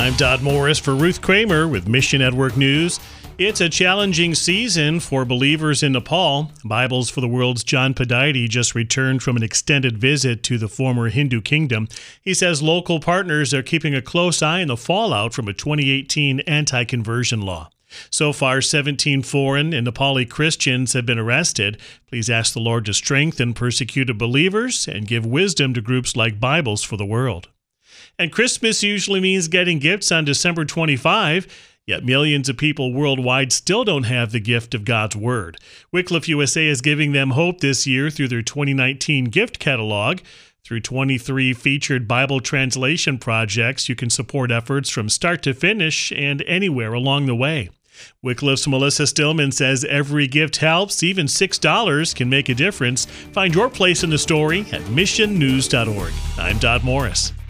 I'm Dodd Morris for Ruth Kramer with Mission Network News. It's a challenging season for believers in Nepal. Bibles for the World's John Padiety just returned from an extended visit to the former Hindu kingdom. He says local partners are keeping a close eye on the fallout from a 2018 anti-conversion law. So far, 17 foreign and Nepali Christians have been arrested. Please ask the Lord to strengthen persecuted believers and give wisdom to groups like Bibles for the World. And Christmas usually means getting gifts on December 25, yet millions of people worldwide still don't have the gift of God's Word. Wycliffe USA is giving them hope this year through their 2019 gift catalog. Through 23 featured Bible translation projects, you can support efforts from start to finish and anywhere along the way. Wycliffe's Melissa Stillman says every gift helps. Even $6 can make a difference. Find your place in the story at missionnews.org. I'm Dodd Morris.